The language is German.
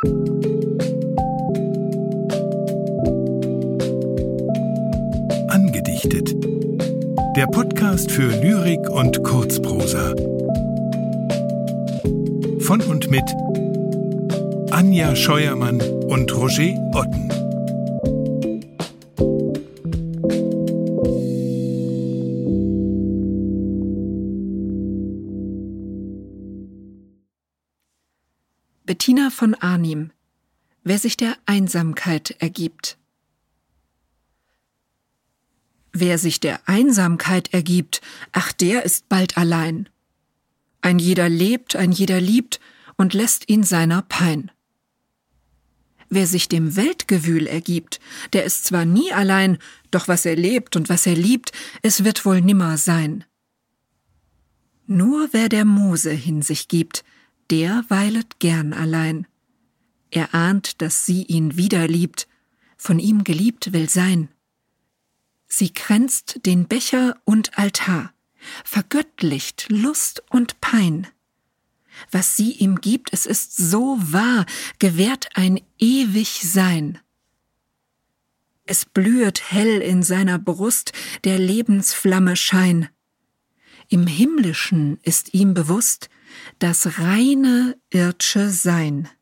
Angedichtet. Der Podcast für Lyrik und Kurzprosa. Von und mit Anja Scheuermann und Roger Otten. Bettina von Arnim. Wer sich der Einsamkeit ergibt. Wer sich der Einsamkeit ergibt, ach, der ist bald allein. Ein jeder lebt, ein jeder liebt und lässt ihn seiner Pein. Wer sich dem Weltgewühl ergibt, der ist zwar nie allein, doch was er lebt und was er liebt, es wird wohl nimmer sein. Nur wer der Muse hin sich gibt, der weilet gern allein. Er ahnt, dass sie ihn wieder liebt, von ihm geliebt will sein. Sie kränzt den Becher und Altar, vergöttlicht Lust und Pein. Was sie ihm gibt, es ist so wahr, gewährt ein ewig Sein. Es blühet hell in seiner Brust der Lebensflamme Schein. Im Himmlischen ist ihm bewusst das reine ird'sche Sein.